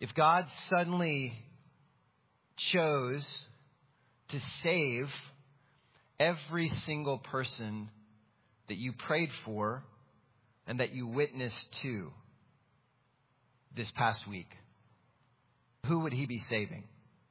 If God suddenly chose to save every single person that you prayed for and that you witnessed to this past week, who would he be saving?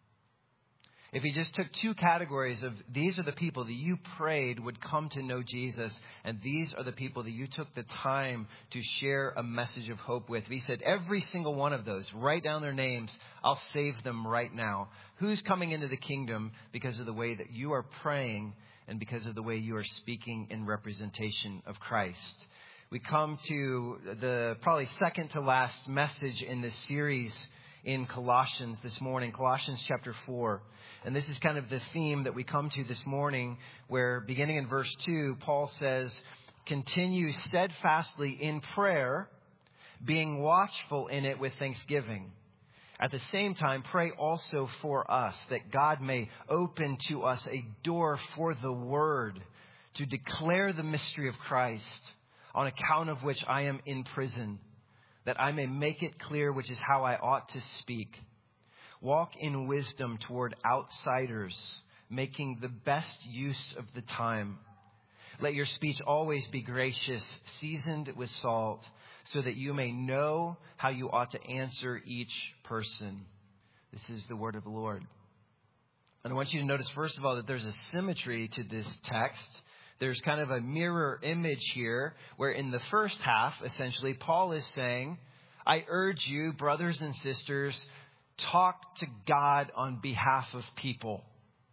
If he just took two categories of these are the people that you prayed would come to know Jesus, and these are the people that you took the time to share a message of hope with. If he said every single one of those, write down their names, I'll save them right now. Who's coming into the kingdom because of the way that you are praying and because of the way you are speaking in representation of Christ? We come to the probably second to last message in this series in Colossians this morning, Colossians chapter 4. And this is kind of the theme that we come to this morning, where beginning in verse 2, Paul says, continue steadfastly in prayer, being watchful in it with thanksgiving. At the same time, pray also for us, that God may open to us a door for the word to declare the mystery of Christ, on account of which I am in prison, that I may make it clear which is how I ought to speak. Walk in wisdom toward outsiders, making the best use of the time. Let your speech always be gracious, seasoned with salt, so that you may know how you ought to answer each person. This is the word of the Lord. And I want you to notice, first of all, that there's a symmetry to this text. There's kind of a mirror image here, where in the first half, essentially, Paul is saying, I urge you, brothers and sisters, talk to God on behalf of people.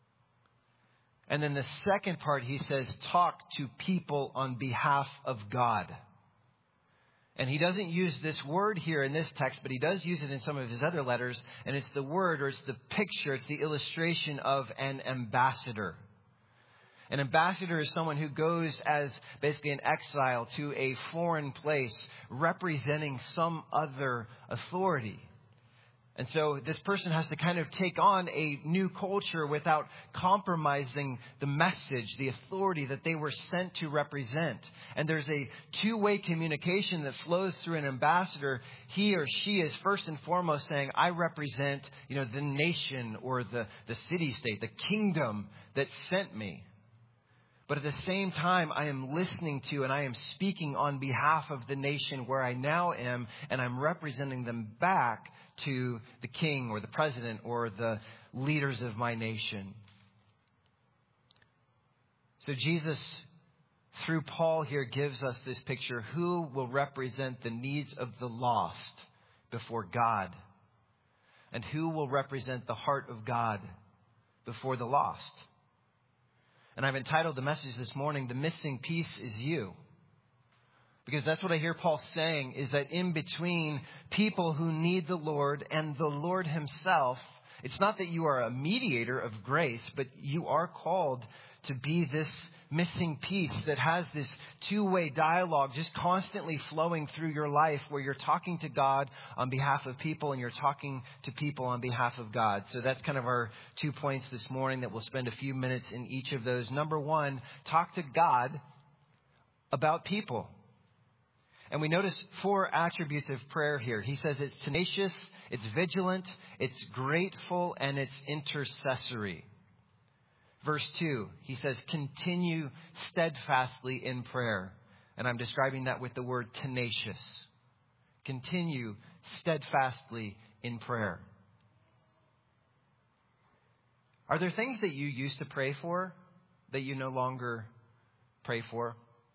And then the second part, he says, talk to people on behalf of God. And he doesn't use this word here in this text, but he does use it in some of his other letters. And it's the word, or it's the picture, it's the illustration of an ambassador. An ambassador is someone who goes as basically an exile to a foreign place, representing some other authority. And so this person has to kind of take on a new culture without compromising the message, the authority that they were sent to represent. And there's a two-way communication that flows through an ambassador. He or she is first and foremost saying, I represent, the nation or the city-state, the kingdom that sent me. But at the same time, I am listening to and I am speaking on behalf of the nation where I now am, and I'm representing them back to the king or the president or the leaders of my nation. So Jesus, through Paul here, gives us this picture. Who will represent the needs of the lost before God? And who will represent the heart of God before the lost? And I've entitled the message this morning, The Missing Piece is You. Because that's what I hear Paul saying, is that in between people who need the Lord and the Lord himself, it's not that you are a mediator of grace, but you are called to be this missing piece that has this two-way dialogue just constantly flowing through your life, where you're talking to God on behalf of people and you're talking to people on behalf of God. So that's kind of our 2 points this morning, that we'll spend a few minutes in each of those. Number one, talk to God about people. And we notice 4 attributes of prayer here. He says it's tenacious, it's vigilant, it's grateful, and it's intercessory. Verse 2, he says, continue steadfastly in prayer. And I'm describing that with the word tenacious. Continue steadfastly in prayer. Are there things that you used to pray for that you no longer pray for?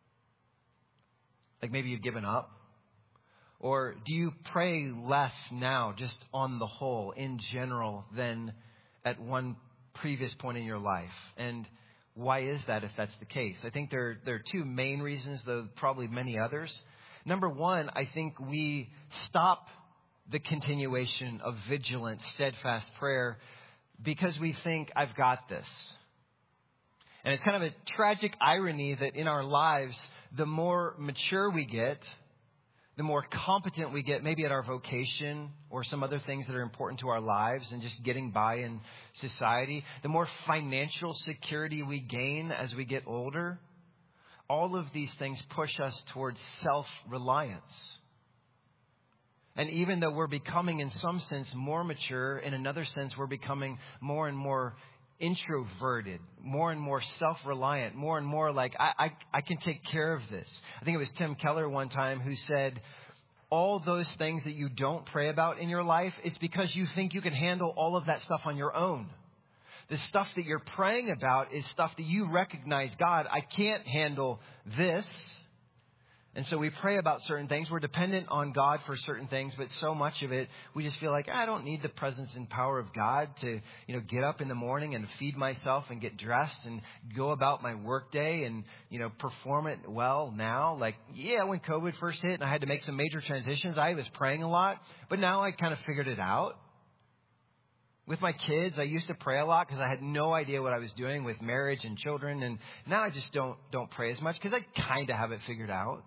Like maybe you've given up? Or do you pray less now, just on the whole, in general, than at one previous point in your life? And why is that, if that's the case? I think there are 2 main reasons, though probably many others. Number one, I think we stop the continuation of vigilant, steadfast prayer because we think, I've got this. And it's kind of a tragic irony that in our lives, the more mature we get, the more competent we get, maybe at our vocation or some other things that are important to our lives and just getting by in society, the more financial security we gain as we get older, all of these things push us towards self-reliance. And even though we're becoming, in some sense, more mature, in another sense, we're becoming more and more introverted, more and more self-reliant, more and more like, I can take care of this. I think it was Tim Keller one time who said, all those things that you don't pray about in your life, it's because you think you can handle all of that stuff on your own. The stuff that you're praying about is stuff that you recognize, God, I can't handle this. And so we pray about certain things. We're dependent on God for certain things, but so much of it, we just feel like, I don't need the presence and power of God to, get up in the morning and feed myself and get dressed and go about my workday and, perform it well now. Like, when COVID first hit and I had to make some major transitions, I was praying a lot, but now I kind of figured it out. With my kids, I used to pray a lot because I had no idea what I was doing with marriage and children. And now I just don't pray as much because I kind of have it figured out.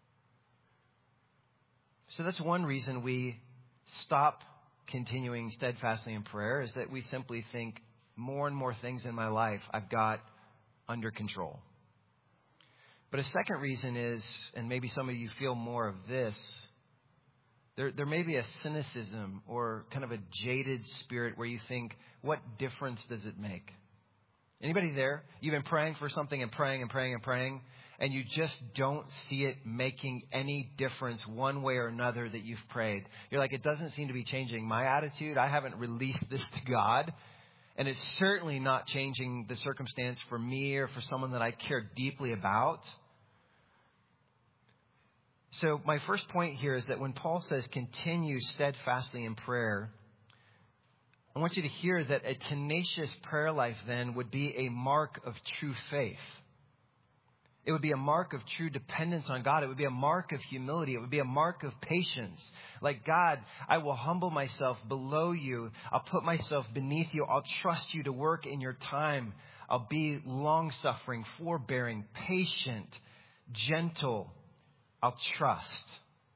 So that's one reason we stop continuing steadfastly in prayer, is that we simply think more and more things in my life I've got under control. But a second reason is, and maybe some of you feel more of this, there may be a cynicism or kind of a jaded spirit where you think, what difference does it make? Anybody there? You've been praying for something and praying and praying and praying, and you just don't see it making any difference one way or another that you've prayed. You're like, it doesn't seem to be changing my attitude. I haven't released this to God. And it's certainly not changing the circumstance for me or for someone that I care deeply about. So my first point here is that when Paul says continue steadfastly in prayer, I want you to hear that a tenacious prayer life then would be a mark of true faith. It would be a mark of true dependence on God. It would be a mark of humility. It would be a mark of patience. Like, God, I will humble myself below you. I'll put myself beneath you. I'll trust you to work in your time. I'll be long-suffering, forbearing, patient, gentle. I'll trust.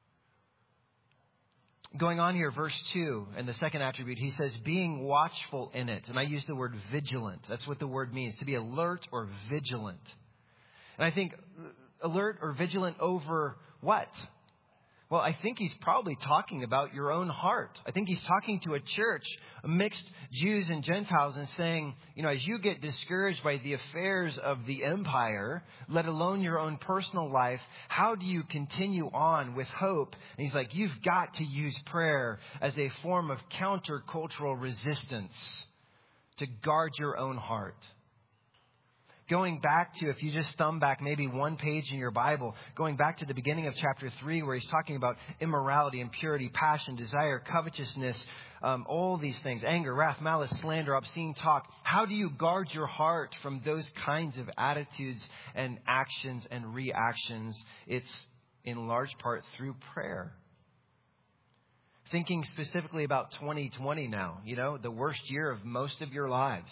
Going on here, verse 2, and the second attribute, he says, being watchful in it. And I use the word vigilant. That's what the word means, to be alert or vigilant. And I think alert or vigilant over what? Well, I think he's probably talking about your own heart. I think he's talking to a church, mixed Jews and Gentiles, and saying, as you get discouraged by the affairs of the empire, let alone your own personal life, how do you continue on with hope? And he's like, you've got to use prayer as a form of countercultural resistance to guard your own heart. Going back to, if you just thumb back maybe one page in your Bible, going back to the beginning of chapter 3 where he's talking about immorality, impurity, passion, desire, covetousness, all these things, anger, wrath, malice, slander, obscene talk. How do you guard your heart from those kinds of attitudes and actions and reactions? It's in large part through prayer. Thinking specifically about 2020 now, the worst year of most of your lives.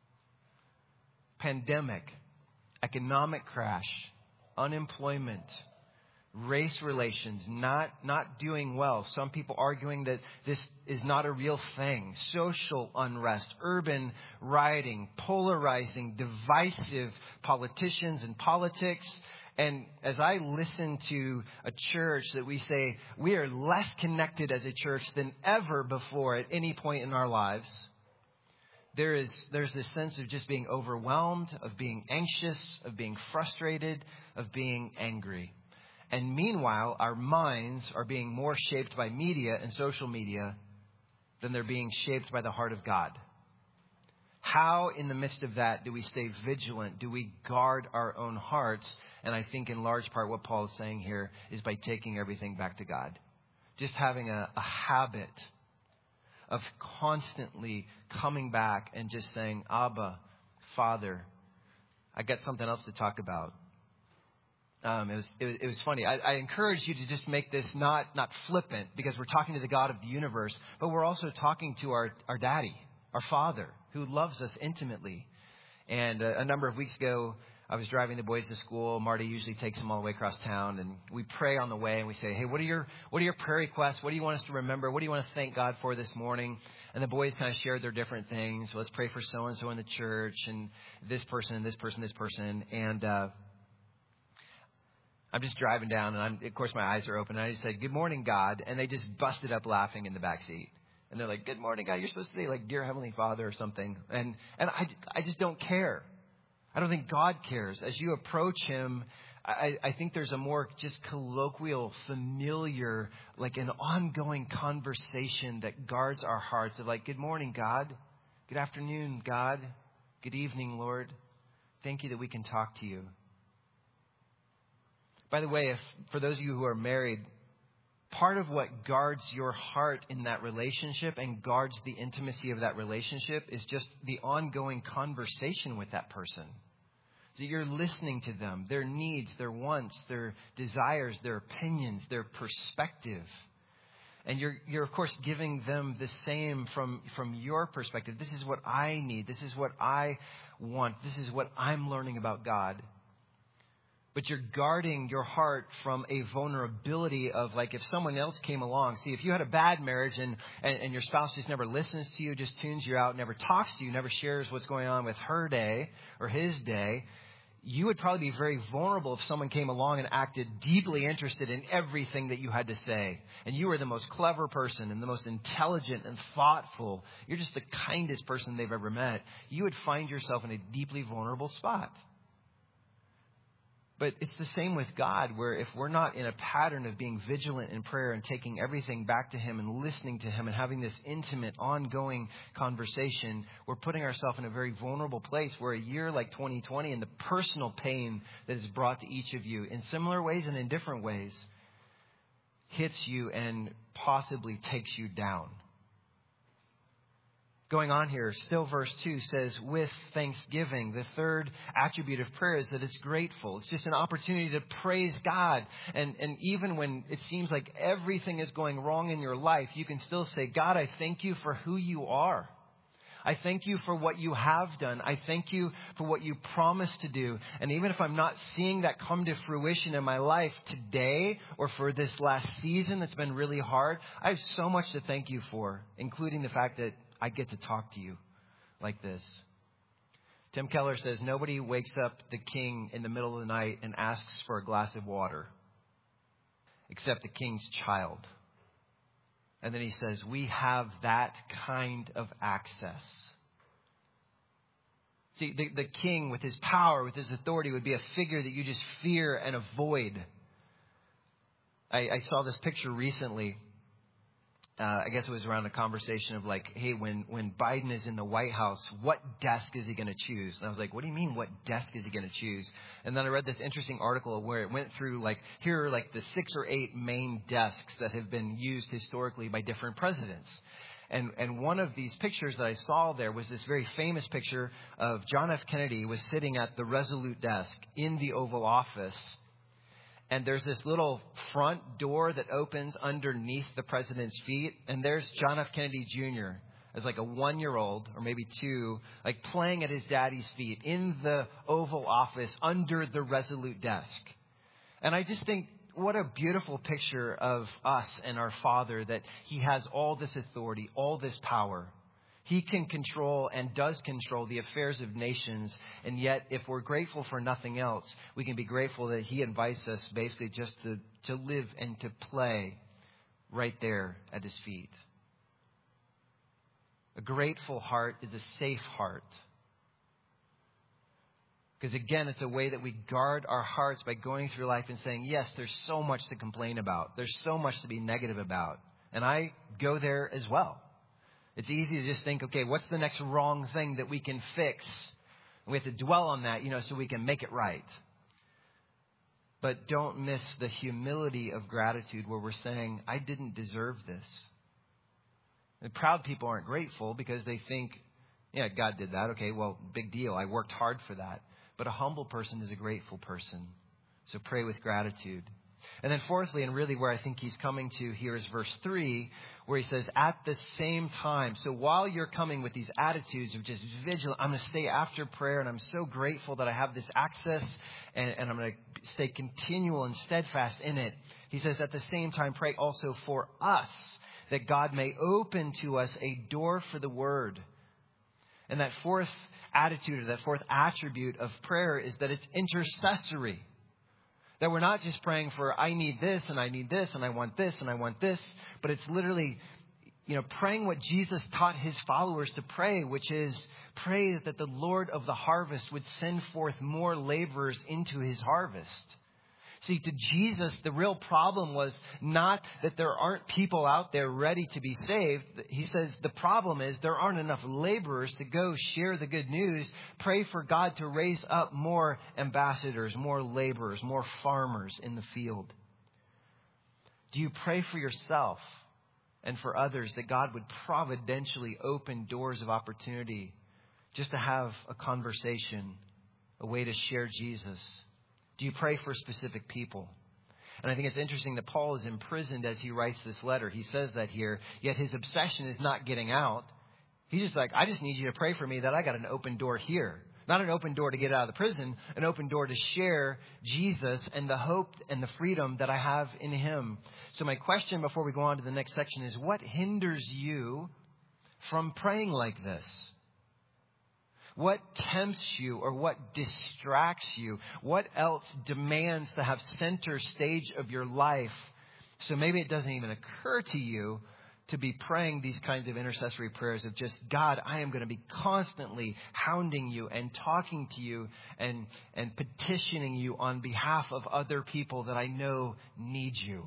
Pandemic, economic crash, unemployment, race relations, not doing well. Some people arguing that this is not a real thing. Social unrest, urban rioting, polarizing, divisive politicians and politics. And as I listen to a church that we say we are less connected as a church than ever before at any point in our lives, there's this sense of just being overwhelmed, of being anxious, of being frustrated, of being angry. And meanwhile, our minds are being more shaped by media and social media than they're being shaped by the heart of God. How, in the midst of that, do we stay vigilant? Do we guard our own hearts? And I think in large part what Paul is saying here is by taking everything back to God. Just having a habit of constantly coming back and just saying, Abba, Father, I got something else to talk about. It was funny. I encourage you to just make this not flippant, because we're talking to the God of the universe, but we're also talking to our daddy, our Father, who loves us intimately. And a number of weeks ago, I was driving the boys to school. Marty usually takes them all the way across town, and we pray on the way, and we say, hey, what are your prayer requests? What do you want us to remember? What do you want to thank God for this morning? And the boys kind of shared their different things. So let's pray for so-and-so in the church, and this person, and this person, this person. And I'm just driving down, and of course my eyes are open. And I just said, "Good morning, God," and they just busted up laughing in the back seat. And they're like, "Good morning, God." You're supposed to say like, "Dear Heavenly Father" or something. And I just don't care. I don't think God cares. As you approach Him, I think there's a more just colloquial, familiar, like an ongoing conversation that guards our hearts of like, "Good morning, God. Good afternoon, God. Good evening, Lord. Thank you that we can talk to you." By the way, for those of you who are married, part of what guards your heart in that relationship and guards the intimacy of that relationship is just the ongoing conversation with that person. So you're listening to them, their needs, their wants, their desires, their opinions, their perspective. And you're of course giving them the same from your perspective. This is what I need. This is what I want. This is what I'm learning about God. But you're guarding your heart from a vulnerability of like if someone else came along. See, if you had a bad marriage and your spouse just never listens to you, just tunes you out, never talks to you, never shares what's going on with her day or his day, you would probably be very vulnerable if someone came along and acted deeply interested in everything that you had to say. And you were the most clever person and the most intelligent and thoughtful. You're just the kindest person they've ever met. You would find yourself in a deeply vulnerable spot. But it's the same with God, where if we're not in a pattern of being vigilant in prayer and taking everything back to Him and listening to Him and having this intimate, ongoing conversation, we're putting ourselves in a very vulnerable place where a year like 2020 and the personal pain that is brought to each of you in similar ways and in different ways hits you and possibly takes you down. Going on here, still verse 2 says, with thanksgiving. The third attribute of prayer is that it's grateful. It's just an opportunity to praise God. And even when it seems like everything is going wrong in your life, you can still say, "God, I thank you for who you are. I thank you for what you have done. I thank you for what you promised to do. And even if I'm not seeing that come to fruition in my life today or for this last season that's been really hard, I have so much to thank you for, including the fact that I get to talk to you like this." Tim Keller says, nobody wakes up the king in the middle of the night and asks for a glass of water except the king's child. And then he says, we have that kind of access. See, the king with his power, with his authority would be a figure that you just fear and avoid. I saw this picture recently. I guess it was around a conversation of like, hey, when Biden is in the White House, what desk is he going to choose? And I was like, what do you mean, what desk is he going to choose? And then I read this interesting article where it went through like, here are like the 6 or 8 main desks that have been used historically by different presidents. And one of these pictures that I saw there was this very famous picture of John F. Kennedy was sitting at the Resolute desk in the Oval Office. And there's this little front door that opens underneath the president's feet. And there's John F. Kennedy Jr. as like a 1-year-old or maybe 2, like playing at his daddy's feet in the Oval Office under the Resolute desk. And I just think, what a beautiful picture of us and our Father, that He has all this authority, all this power. He can control and does control the affairs of nations. And yet, if we're grateful for nothing else, we can be grateful that He invites us basically just to live and to play right there at His feet. A grateful heart is a safe heart. Because again, it's a way that we guard our hearts by going through life and saying, yes, there's so much to complain about. There's so much to be negative about. And I go there as well. It's easy to just think, okay, what's the next wrong thing that we can fix? And we have to dwell on that, so we can make it right. But don't miss the humility of gratitude where we're saying, I didn't deserve this. And proud people aren't grateful because they think, yeah, God did that. Okay, well, big deal. I worked hard for that. But a humble person is a grateful person. So pray with gratitude. And then fourthly, and really where I think he's coming to here is verse 3, where he says, at the same time. So while you're coming with these attitudes of just vigilant, I'm going to stay after prayer, and I'm so grateful that I have this access, and I'm going to stay continual and steadfast in it. He says, at the same time, pray also for us, that God may open to us a door for the word. And that fourth attitude, or that fourth attribute of prayer is that it's intercessory. That we're not just praying for, I need this and I need this and I want this and I want this, but it's literally, praying what Jesus taught his followers to pray, which is pray that the Lord of the harvest would send forth more laborers into his harvest. See, to Jesus, the real problem was not that there aren't people out there ready to be saved. He says the problem is there aren't enough laborers to go share the good news. Pray for God to raise up more ambassadors, more laborers, more farmers in the field. Do you pray for yourself and for others that God would providentially open doors of opportunity just to have a conversation, a way to share Jesus? Do you pray for specific people? And I think it's interesting that Paul is imprisoned as he writes this letter. He says that here, yet his obsession is not getting out. He's just like, I just need you to pray for me that I got an open door here. Not an open door to get out of the prison, an open door to share Jesus and the hope and the freedom that I have in him. So my question before we go on to the next section is, what hinders you from praying like this? What tempts you or what distracts you? What else demands to have center stage of your life? So maybe it doesn't even occur to you to be praying these kinds of intercessory prayers of just, God, I am going to be constantly hounding you and talking to you and petitioning you on behalf of other people that I know need you.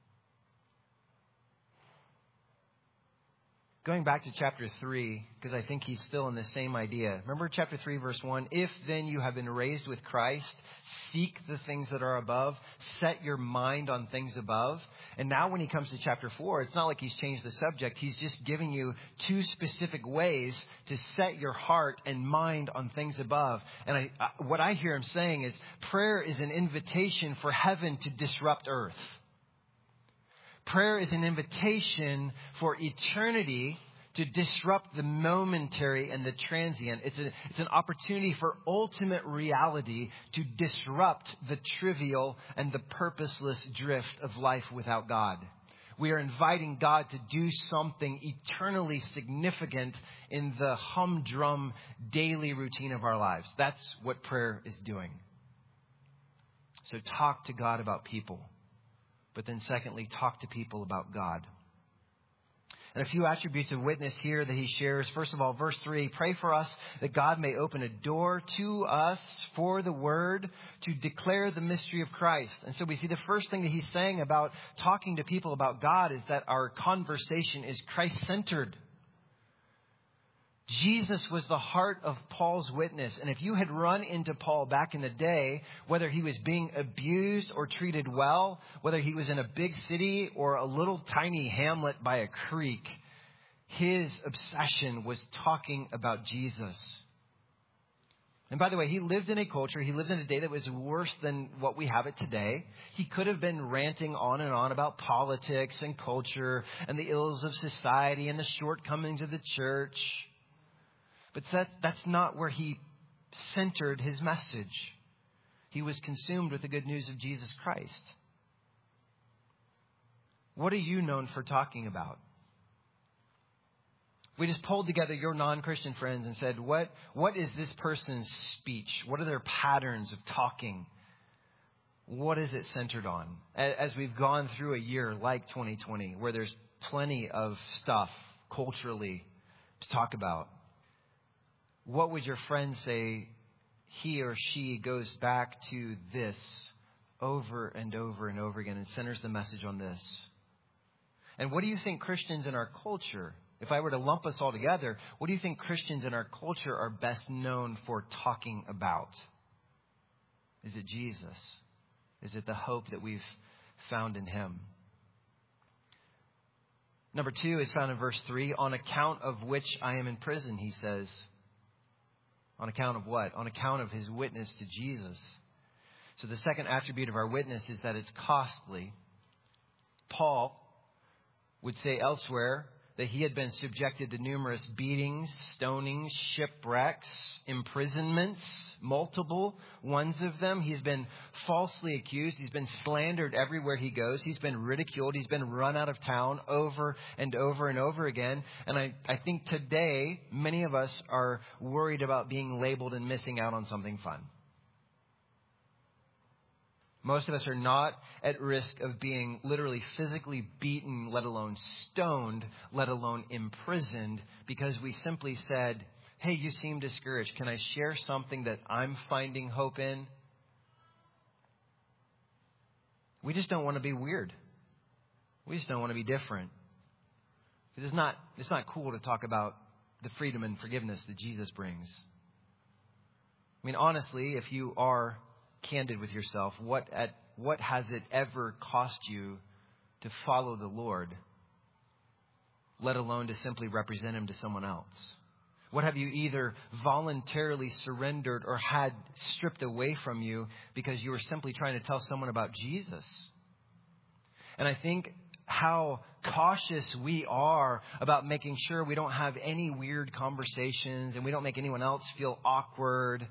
Going back to chapter 3, because I think he's still in the same idea. Remember chapter 3, verse 1? If then you have been raised with Christ, seek the things that are above, set your mind on things above. And now when he comes to chapter 4, it's not like he's changed the subject. He's just giving you two specific ways to set your heart and mind on things above. And what I hear him saying is prayer is an invitation for heaven to disrupt earth. Prayer is an invitation for eternity to disrupt the momentary and the transient. It's an opportunity for ultimate reality to disrupt the trivial and the purposeless drift of life without God. We are inviting God to do something eternally significant in the humdrum daily routine of our lives. That's what prayer is doing. So talk to God about people. But then secondly, talk to people about God. And a few attributes of witness here that he shares. First of all, verse 3, pray for us that God may open a door to us for the word to declare the mystery of Christ. And so we see the first thing that he's saying about talking to people about God is that our conversation is Christ-centered. Jesus was the heart of Paul's witness. And if you had run into Paul back in the day, whether he was being abused or treated well, whether he was in a big city or a little tiny hamlet by a creek, his obsession was talking about Jesus. And by the way, he lived in a culture, he lived in a day that was worse than what we have it today. He could have been ranting on and on about politics and culture and the ills of society and the shortcomings of the church. But that's not where he centered his message. He was consumed with the good news of Jesus Christ. What are you known for talking about? We just pulled together your non-Christian friends and said, what is this person's speech? What are their patterns of talking? What is it centered on? As we've gone through a year like 2020, where there's plenty of stuff culturally to talk about. What would your friend say he or she goes back to this over and over and over again and centers the message on this? And what do you think Christians in our culture, if I were to lump us all together, what do you think Christians in our culture are best known for talking about? Is it Jesus? Is it the hope that we've found in him? Number 2 is found in verse 3. On account of which I am in prison, he says. On account of what? On account of his witness to Jesus. So the second attribute of our witness is that it's costly. Paul would say elsewhere that he had been subjected to numerous beatings, stonings, shipwrecks, imprisonments, multiple ones of them. He's been falsely accused. He's been slandered everywhere he goes. He's been ridiculed. He's been run out of town over and over and over again. And I think today, many of us are worried about being labeled and missing out on something fun. Most of us are not at risk of being literally physically beaten, let alone stoned, let alone imprisoned, because we simply said, hey, you seem discouraged. Can I share something that I'm finding hope in? We just don't want to be weird. We just don't want to be different. It's not cool to talk about the freedom and forgiveness that Jesus brings. I mean, honestly, if you are candid with yourself, what has it ever cost you to follow the Lord, let alone to simply represent him to someone else? What have you either voluntarily surrendered or had stripped away from you because you were simply trying to tell someone about Jesus? And I think how cautious we are about making sure we don't have any weird conversations and we don't make anyone else feel awkward.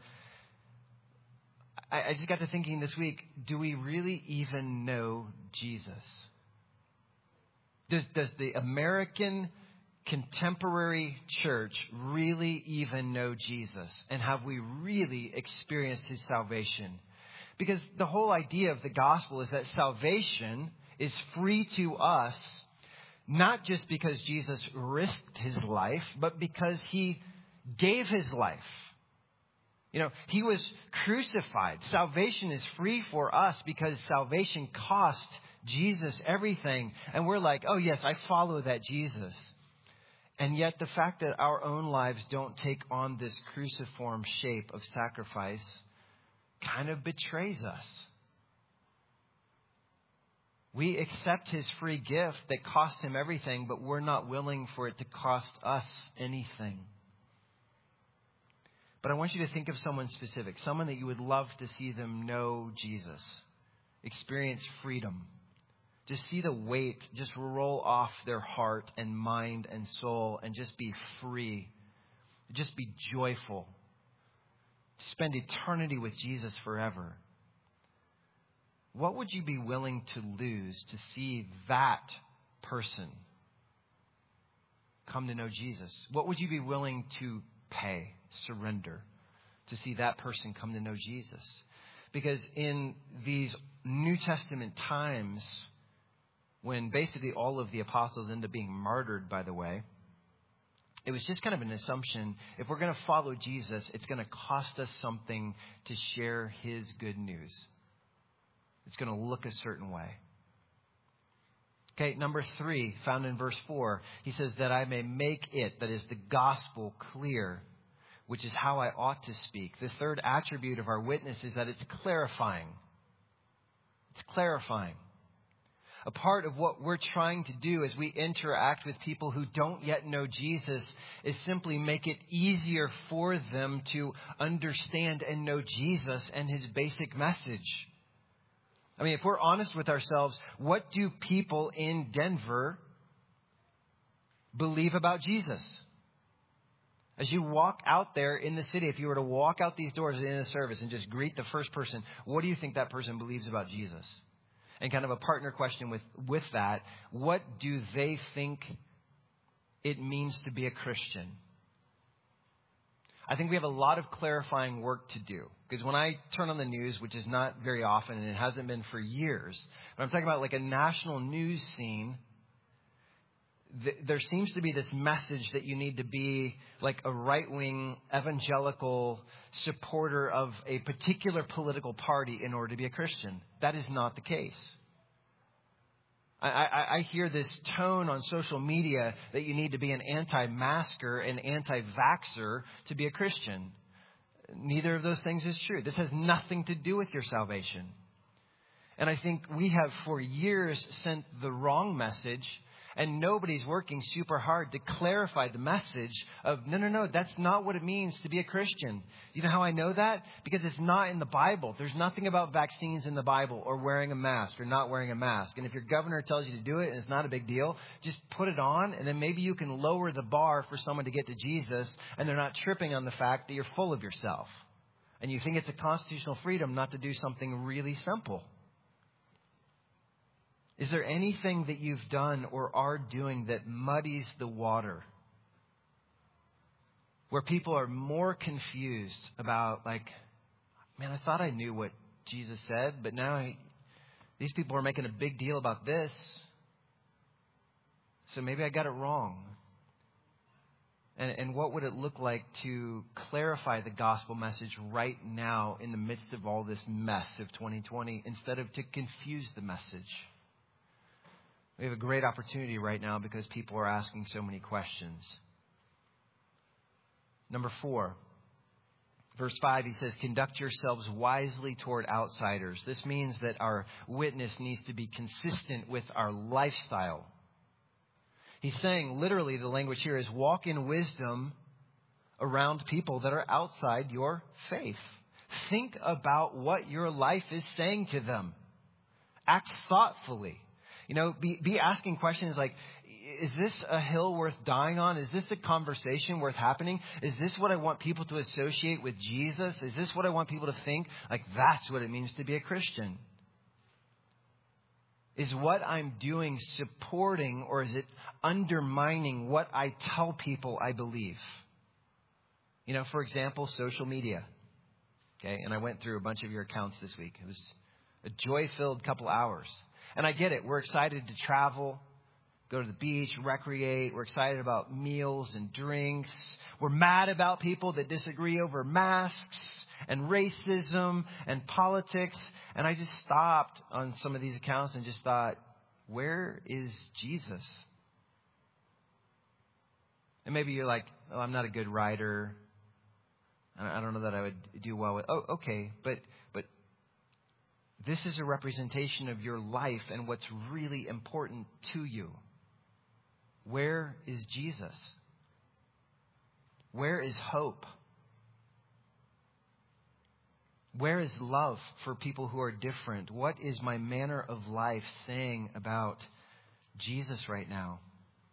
I just got to thinking this week, do we really even know Jesus? Does the American contemporary church really even know Jesus? And have we really experienced his salvation? Because the whole idea of the gospel is that salvation is free to us, not just because Jesus risked his life, but because he gave his life. You know, he was crucified. Salvation is free for us because salvation cost Jesus everything. And we're like, oh yes, I follow that Jesus. And yet the fact that our own lives don't take on this cruciform shape of sacrifice kind of betrays us. We accept his free gift that cost him everything, but we're not willing for it to cost us anything. But I want you to think of someone specific, someone that you would love to see them know Jesus, experience freedom. Just see the weight just roll off their heart and mind and soul and just be free. Just be joyful. Spend eternity with Jesus forever. What would you be willing to lose to see that person come to know Jesus? What would you be willing to pay, surrender, to see that person come to know Jesus? Because in these New Testament times, when basically all of the apostles end up being martyred, by the way, it was just kind of an assumption. If we're going to follow Jesus, it's going to cost us something to share his good news. It's going to look a certain way. Okay, number 3, found in verse 4, he says that I may make it, that is the gospel, clear, which is how I ought to speak. The third attribute of our witness is that it's clarifying. It's clarifying. A part of what we're trying to do as we interact with people who don't yet know Jesus is simply make it easier for them to understand and know Jesus and his basic message. I mean, if we're honest with ourselves, what do people in Denver believe about Jesus? As you walk out there in the city, if you were to walk out these doors in a service and just greet the first person, what do you think that person believes about Jesus? And kind of a partner question with that, what do they think it means to be a Christian? I think we have a lot of clarifying work to do. Because when I turn on the news, which is not very often, and it hasn't been for years, but I'm talking about like a national news scene, there seems to be this message that you need to be like a right-wing evangelical supporter of a particular political party in order to be a Christian. That is not the case. I hear this tone on social media that you need to be an anti-masker and anti-vaxxer to be a Christian. Neither of those things is true. This has nothing to do with your salvation. And I think we have for years sent the wrong message, and nobody's working super hard to clarify the message of, no, that's not what it means to be a Christian. You know how I know that? Because it's not in the Bible. There's nothing about vaccines in the Bible or wearing a mask or not wearing a mask. And if your governor tells you to do it and it's not a big deal, just put it on, and then maybe you can lower the bar for someone to get to Jesus, and they're not tripping on the fact that you're full of yourself. And you think it's a constitutional freedom not to do something really simple. Is there anything that you've done or are doing that muddies the water? Where people are more confused about, like, man, I thought I knew what Jesus said, but now these people are making a big deal about this. So maybe I got it wrong. And what would it look like to clarify the gospel message right now in the midst of all this mess of 2020 instead of to confuse the message? We have a great opportunity right now because people are asking so many questions. Number 4, verse 5, he says, conduct yourselves wisely toward outsiders. This means that our witness needs to be consistent with our lifestyle. He's saying, literally, the language here is walk in wisdom around people that are outside your faith. Think about what your life is saying to them. Act thoughtfully. Be asking questions like, is this a hill worth dying on? Is this a conversation worth happening? Is this what I want people to associate with Jesus? Is this what I want people to think? Like, that's what it means to be a Christian. Is what I'm doing supporting or is it undermining what I tell people I believe? For example, social media. Okay, and I went through a bunch of your accounts this week. It was a joy-filled couple hours. And I get it. We're excited to travel, go to the beach, recreate. We're excited about meals and drinks. We're mad about people that disagree over masks and racism and politics. And I just stopped on some of these accounts and just thought, where is Jesus? And maybe you're like, oh, I'm not a good writer. I don't know that I would do well with. Oh, okay. But this is a representation of your life and what's really important to you. Where is Jesus? Where is hope? Where is love for people who are different? What is my manner of life saying about Jesus right now?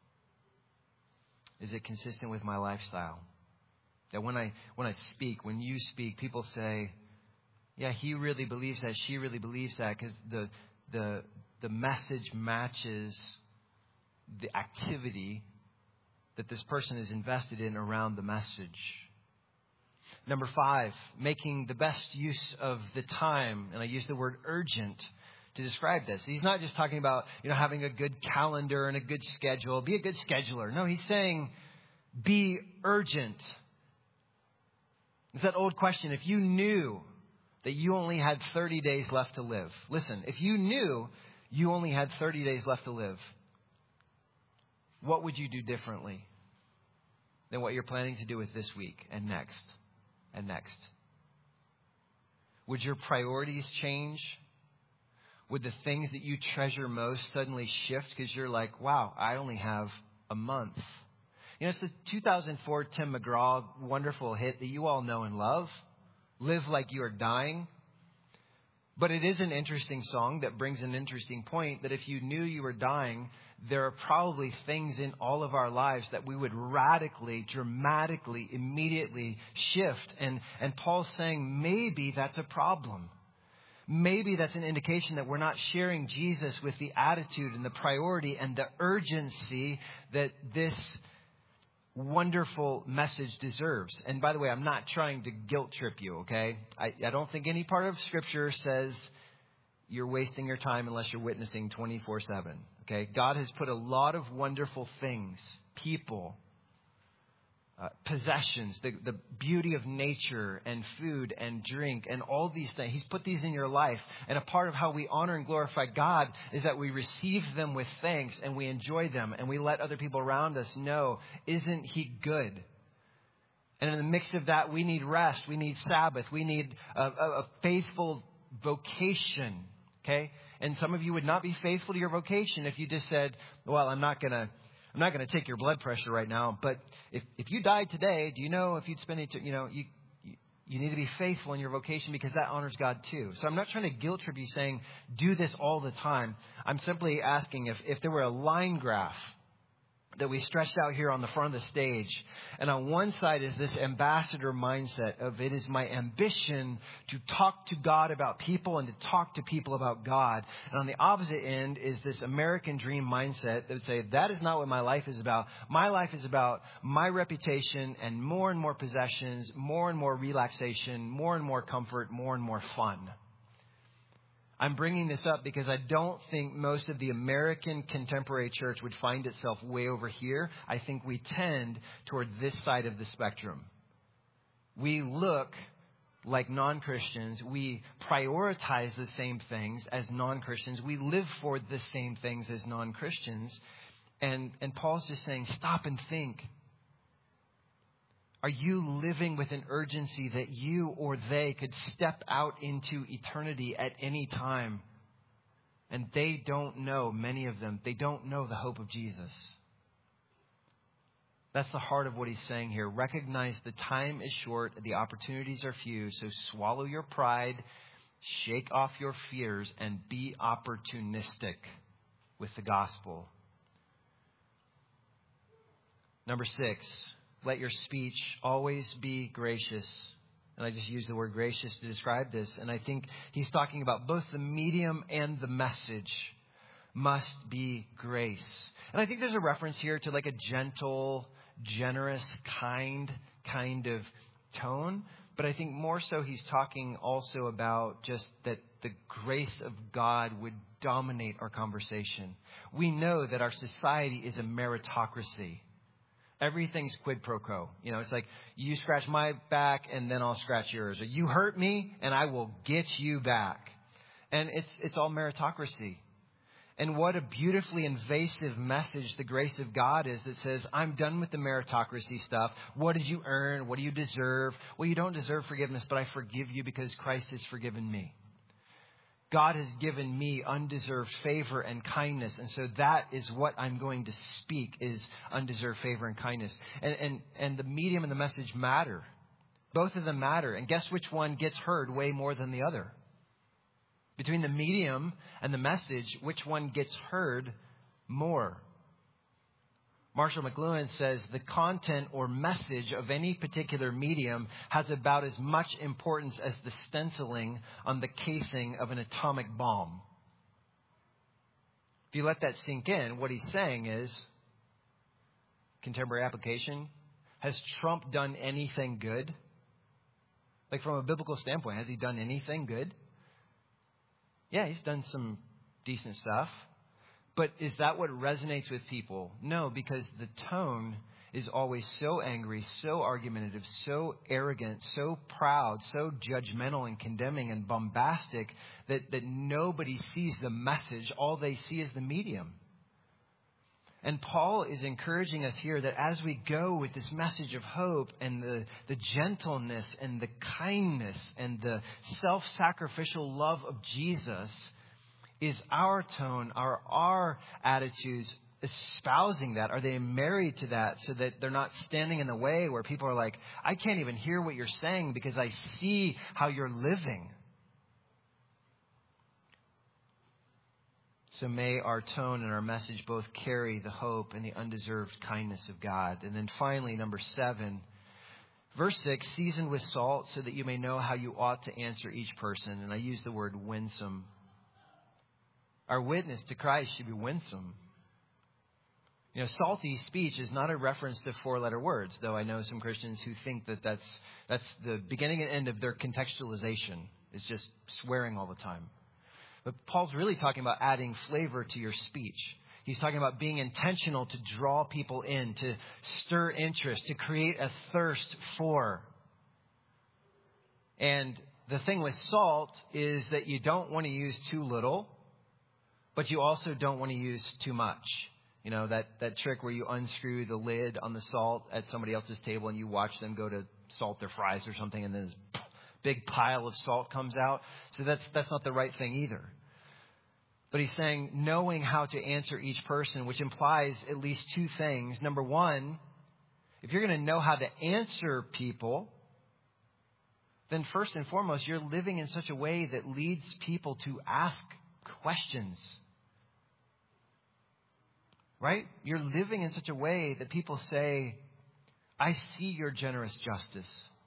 Is it consistent with my lifestyle? That when I speak, when you speak, people say, yeah, he really believes that, she really believes that, because the message matches the activity that this person is invested in around the message. Number 5, making the best use of the time. And I use the word urgent to describe this. He's not just talking about, having a good calendar and a good schedule. Be a good scheduler. No, he's saying be urgent. It's that old question. If you knew that you only had 30 days left to live. Listen, if you knew you only had 30 days left to live, what would you do differently than what you're planning to do with this week and next? And next. Would your priorities change? Would the things that you treasure most suddenly shift because you're like, wow, I only have a month? It's the 2004 Tim McGraw wonderful hit that you all know and love, Live Like You Are Dying. But it is an interesting song that brings an interesting point that if you knew you were dying, there are probably things in all of our lives that we would radically, dramatically, immediately shift. And Paul's saying maybe that's a problem. Maybe that's an indication that we're not sharing Jesus with the attitude and the priority and the urgency that this wonderful message deserves. And by the way, I'm not trying to guilt trip you, okay? I don't think any part of Scripture says you're wasting your time unless you're witnessing 24/7, okay? God has put a lot of wonderful things, people, possessions, the beauty of nature and food and drink and all these things. He's put these in your life. And a part of how we honor and glorify God is that we receive them with thanks and we enjoy them and we let other people around us know, isn't he good? And in the mix of that, we need rest. We need Sabbath. We need a faithful vocation. Okay. And some of you would not be faithful to your vocation if you just said, well, I'm not going to take your blood pressure right now, but if you died today, do you know if you'd spend it, you need to be faithful in your vocation because that honors God too. So I'm not trying to guilt trip you saying, do this all the time. I'm simply asking if there were a line graph that we stretched out here on the front of the stage. And on one side is this ambassador mindset of it is my ambition to talk to God about people and to talk to people about God. And on the opposite end is this American dream mindset that would say, that is not what my life is about. My life is about my reputation and more possessions, more and more relaxation, more and more comfort, more and more fun. I'm bringing this up because I don't think most of the American contemporary church would find itself way over here. I think we tend toward this side of the spectrum. We look like non-Christians. We prioritize the same things as non-Christians. We live for the same things as non-Christians. And Paul's just saying, stop and think. Are you living with an urgency that you or they could step out into eternity at any time? And they don't know, many of them, they don't know the hope of Jesus. That's the heart of what he's saying here. Recognize the time is short, the opportunities are few, so swallow your pride, shake off your fears, and be opportunistic with the gospel. Number 6, let your speech always be gracious. And I just used the word gracious to describe this. And I think he's talking about both the medium and the message must be grace. And I think there's a reference here to like a gentle, generous, kind of tone. But I think more so he's talking also about just that the grace of God would dominate our conversation. We know that our society is a meritocracy. Everything's quid pro quo. You know, it's like you scratch my back and then I'll scratch yours. Or you hurt me and I will get you back. And it's all meritocracy. And what a beautifully invasive message the grace of God is that says, I'm done with the meritocracy stuff. What did you earn? What do you deserve? Well, you don't deserve forgiveness, but I forgive you because Christ has forgiven me. God has given me undeserved favor and kindness. And so that is what I'm going to speak is undeserved favor and kindness. And the medium and the message matter. Both of them matter. And guess which one gets heard way more than the other? Between the medium and the message, which one gets heard more? Marshall McLuhan says the content or message of any particular medium has about as much importance as the stenciling on the casing of an atomic bomb. If you let that sink in, what he's saying is, contemporary application, has Trump done anything good? Like from a biblical standpoint, has he done anything good? Yeah, he's done some decent stuff. But is that what resonates with people? No, because the tone is always so angry, so argumentative, so arrogant, so proud, so judgmental and condemning and bombastic that nobody sees the message. All they see is the medium. And Paul is encouraging us here that as we go with this message of hope and the gentleness and the kindness and the self-sacrificial love of Jesus, is our tone, our attitudes espousing that? Are they married to that so that they're not standing in the way where people are like, I can't even hear what you're saying because I see how you're living? So may our tone and our message both carry the hope and the undeserved kindness of God. And then finally, number 7, verse 6, seasoned with salt so that you may know how you ought to answer each person. And I use the word winsome. Our witness to Christ should be winsome. You know, salty speech is not a reference to 4-letter words, though I know some Christians who think that that's the beginning and end of their contextualization, is just swearing all the time. But Paul's really talking about adding flavor to your speech. He's talking about being intentional to draw people in, to stir interest, to create a thirst for. And the thing with salt is that you don't want to use too little, but you also don't want to use too much. You know, that trick where you unscrew the lid on the salt at somebody else's table and you watch them go to salt their fries or something and then this big pile of salt comes out. So that's not the right thing either. But he's saying knowing how to answer each person, which implies at least 2 things. Number 1, if you're going to know how to answer people, then first and foremost, you're living in such a way that leads people to ask questions. Right? You're living in such a way that people say, I see your generous justice.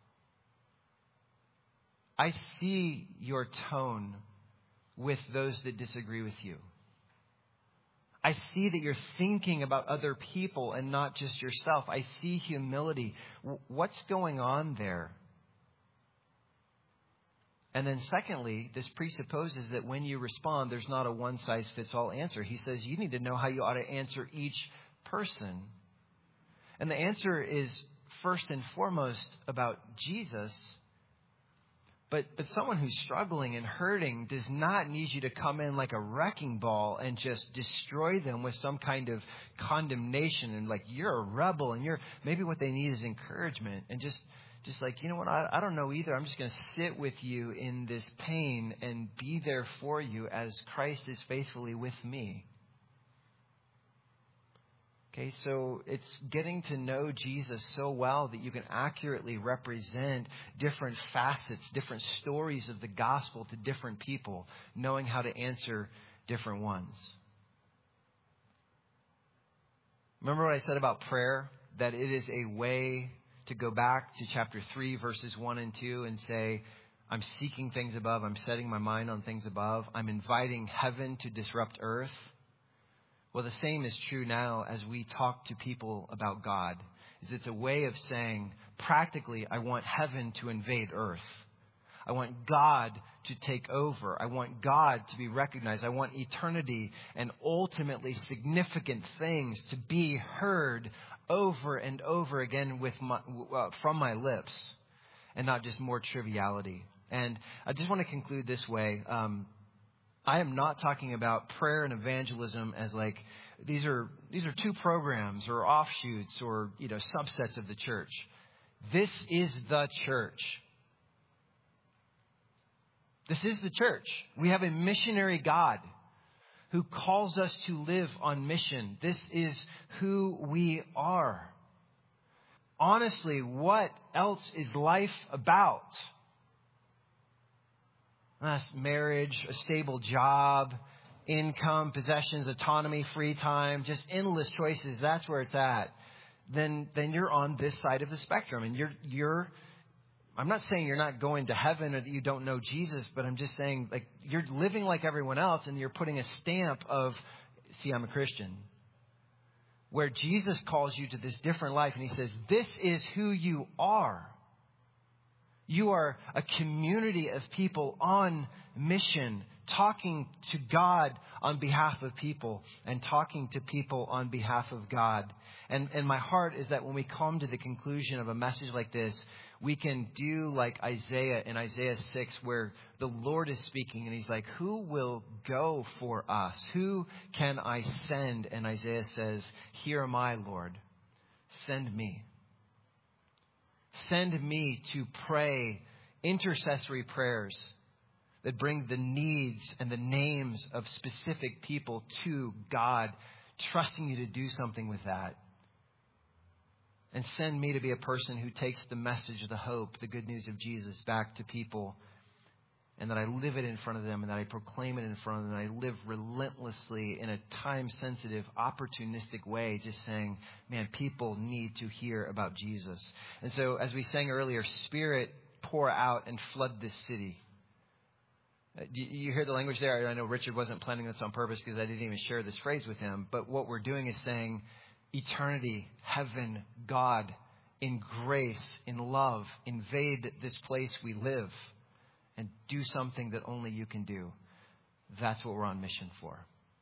I see your tone with those that disagree with you. I see that you're thinking about other people and not just yourself. I see humility. What's going on there? And then secondly, this presupposes that when you respond, there's not a one-size-fits-all answer. He says you need to know how you ought to answer each person. And the answer is first and foremost about Jesus. But someone who's struggling and hurting does not need you to come in like a wrecking ball and just destroy them with some kind of condemnation and like you're a rebel and maybe what they need is encouragement and just like, you know what, I don't know either. I'm just going to sit with you in this pain and be there for you as Christ is faithfully with me. Okay, so it's getting to know Jesus so well that you can accurately represent different facets, different stories of the gospel to different people, knowing how to answer different ones. Remember what I said about prayer? That it is a way to go back to chapter 3, verses 1 and 2 and say, I'm seeking things above. I'm setting my mind on things above. I'm inviting heaven to disrupt earth. Well, the same is true now as we talk to people about God. It's a way of saying, practically, I want heaven to invade earth. I want God to take over. I want God to be recognized. I want eternity and ultimately significant things to be heard over and over again from my lips, and not just more triviality. And I just want to conclude this way. I am not talking about prayer and evangelism as like these are two programs or offshoots or subsets of the church. This is the church. This is the church. We have a missionary God who calls us to live on mission. This is who we are. Honestly, what else is life about? Marriage, a stable job, income, possessions, autonomy, free time, just endless choices. That's where it's at. Then you're on this side of the spectrum, and you're. I'm not saying you're not going to heaven or that you don't know Jesus, but I'm just saying like you're living like everyone else, and you're putting a stamp of, see, I'm a Christian. Where Jesus calls you to this different life, and He says, "This is who you are." You are a community of people on mission, talking to God on behalf of people and talking to people on behalf of God. And my heart is that when we come to the conclusion of a message like this, we can do like Isaiah in Isaiah 6, where the Lord is speaking and He's like, who will go for us? Who can I send? And Isaiah says, here am I, Lord. Send me. Send me to pray intercessory prayers that bring the needs and the names of specific people to God, trusting you to do something with that. And send me to be a person who takes the message of the hope, the good news of Jesus back to people, and that I live it in front of them, and that I proclaim it in front of them, and I live relentlessly in a time-sensitive, opportunistic way, just saying, man, people need to hear about Jesus. And so, as we sang earlier, Spirit, pour out and flood this city. You hear the language there? I know Richard wasn't planning this on purpose because I didn't even share this phrase with him, but what we're doing is saying, eternity, heaven, God, in grace, in love, invade this place we live and do something that only you can do. That's what we're on mission for.